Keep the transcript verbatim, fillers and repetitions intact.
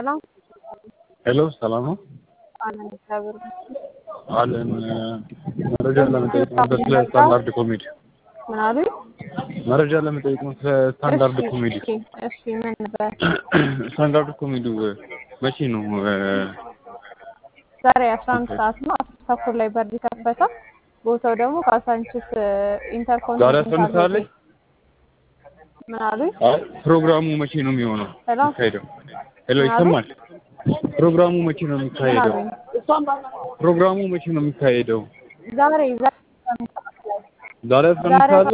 ሰላም ሄሎ ሰላም ነው አለን እግዚአብሔር አለን መረጃ ለመጠየቅ ነው ስለ ስታንዳርድ ኮሜዲ ምን አሉ መረጃ ለመጠየቅ ነው ስለ ስታንዳርድ ኮሜዲ እሺ ምን ነበር ስታንዳርድ ኮሜዲ መቼ ነው ዛሬ አስራ አንድ ሰዓት ነው ተኩል ላይ በር ይከፈታል ቦታው ደግሞ ካሳንቺስ ኢንተርኮንቲኔንታል ዛሬ አስራ አንድ ሰዓት ላይ ምን አሉ አይ ፕሮግራሙ መቼ ነው የሚሆነው የሚካሄደው ሄሎ ይሰማል ፕሮግራሙ መቼ ነው የሚካሄደው ፕሮግራሙ መቼ ነው የሚካሄደው ዛሬ ዛሬ ዛሬ አስራ አንድ ሰዓት